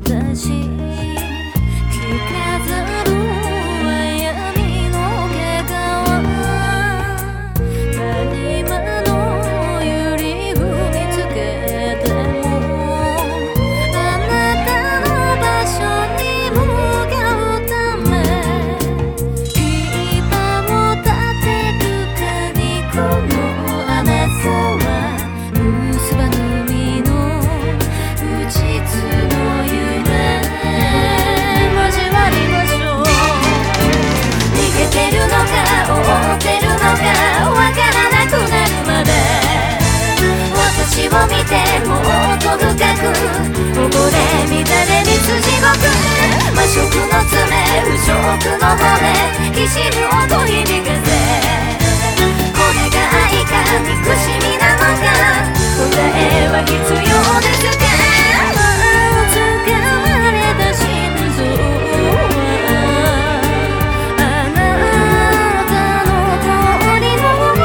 を見てもっと深くここで乱れに地獄魔食の爪腐食の骨きしむ音響かせこれが愛か憎しみなのか答えは必要ですか掴まれた心臓はあなたの通りの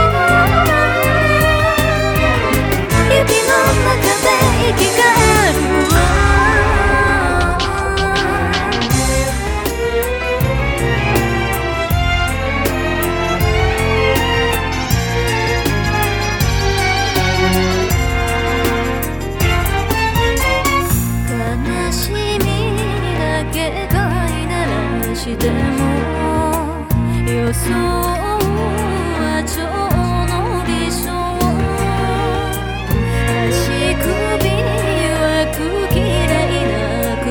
雪の中で生き返るわ悲しみだけ飼いならしても予想は蝶の微笑足首はく嫌いな鎖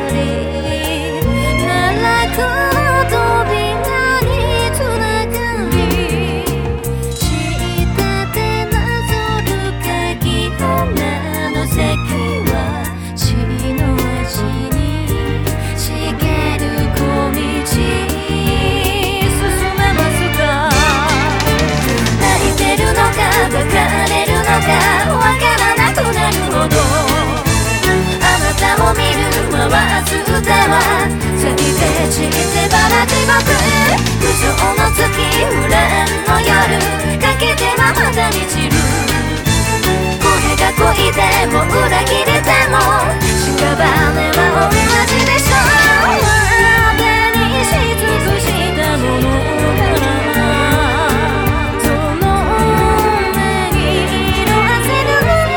奈落の扉につながり知ったてなぞる鍵女の席は血の味に茂る小道進めますか泣いてるのか別れるのかわからなくなるほどあなたを見る回す歌は咲いて散ってばら地獄不条の月フランの夜かけてはまだ満ちるこれが恋でも裏切れても屍は同じでしょ手にし尽くしたものからその目に色あせる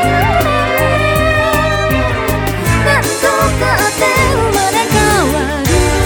何とかって生まれ変わる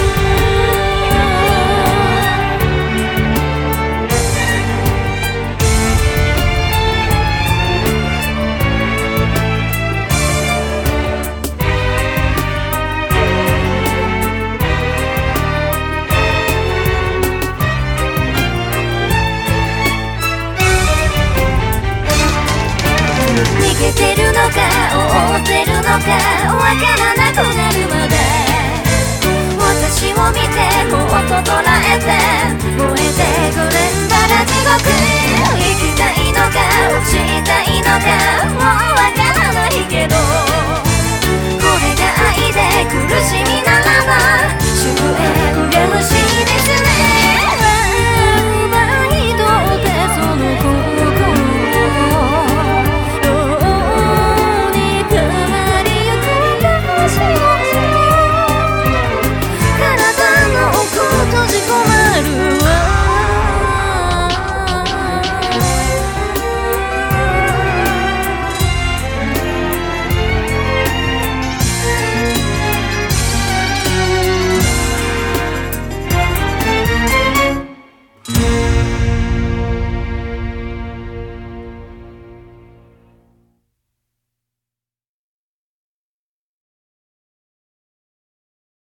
逃げてるのか追ってるのかわからなくなるまで私を見てもっと捉えて燃えてくれんだら地獄生きたいのか落ちたいのかもうわからないけど